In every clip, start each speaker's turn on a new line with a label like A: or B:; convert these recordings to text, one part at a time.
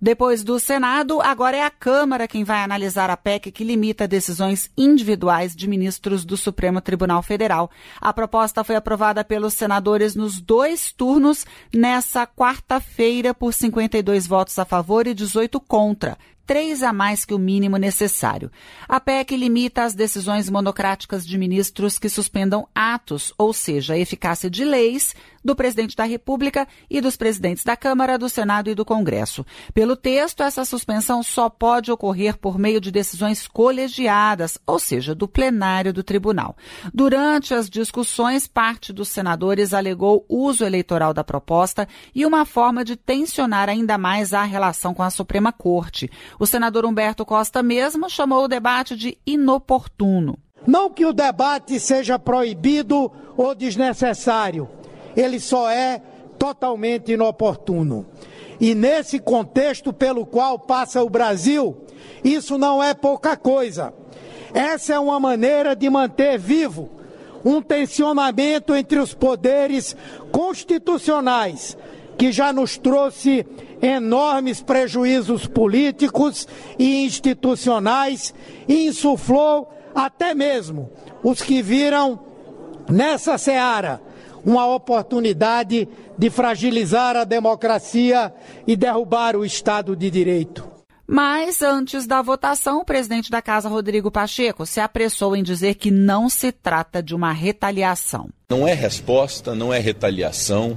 A: Depois do Senado, agora é a Câmara quem vai analisar a PEC que limita decisões individuais de ministros do Supremo Tribunal Federal. A proposta foi aprovada pelos senadores nos 2 turnos nessa quarta-feira por 52 votos a favor e 18 contra. 3 a mais que o mínimo necessário. A PEC limita as decisões monocráticas de ministros que suspendam atos, ou seja, a eficácia de leis do presidente da República e dos presidentes da Câmara, do Senado e do Congresso. Pelo texto, essa suspensão só pode ocorrer por meio de decisões colegiadas, ou seja, do plenário do tribunal. Durante as discussões, parte dos senadores alegou uso eleitoral da proposta e uma forma de tensionar ainda mais a relação com a Suprema Corte. O senador Humberto Costa mesmo chamou o debate de inoportuno.
B: Não que o debate seja proibido ou desnecessário, ele só é totalmente inoportuno. E nesse contexto pelo qual passa o Brasil, isso não é pouca coisa. Essa é uma maneira de manter vivo um tensionamento entre os poderes constitucionais, que já nos trouxe enormes prejuízos políticos e institucionais e insuflou até mesmo os que viram nessa seara uma oportunidade de fragilizar a democracia e derrubar o Estado de Direito.
A: Mas, antes da votação, o presidente da Casa, Rodrigo Pacheco, se apressou em dizer que não se trata de uma retaliação.
C: Não é resposta, não é retaliação,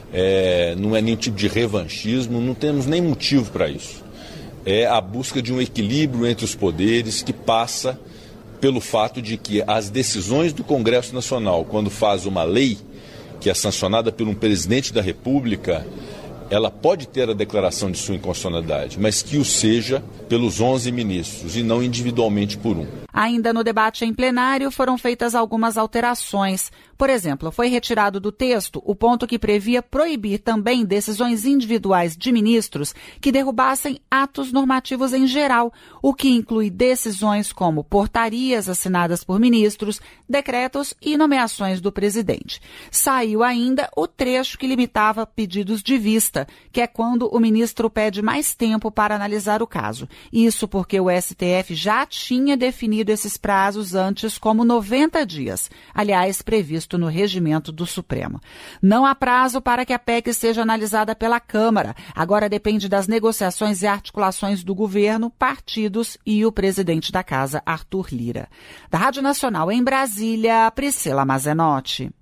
C: não é nenhum tipo de revanchismo, não temos nem motivo para isso. É a busca de um equilíbrio entre os poderes que passa pelo fato de que as decisões do Congresso Nacional, quando faz uma lei que é sancionada por um presidente da República, ela pode ter a declaração de sua inconstitucionalidade, mas que o seja pelos 11 ministros e não individualmente por um.
A: Ainda no debate em plenário foram feitas algumas alterações. Por exemplo, foi retirado do texto o ponto que previa proibir também decisões individuais de ministros que derrubassem atos normativos em geral, o que inclui decisões como portarias assinadas por ministros, decretos e nomeações do presidente. Saiu ainda o trecho que limitava pedidos de vista, que é quando o ministro pede mais tempo para analisar o caso. Isso porque o STF já tinha definido esses prazos antes como 90 dias, aliás, previsto no regimento do Supremo. Não há prazo para que a PEC seja analisada pela Câmara. Agora depende das negociações e articulações do governo, partidos e o presidente da Casa, Arthur Lira. Da Rádio Nacional em Brasília, Priscila Mazenotti.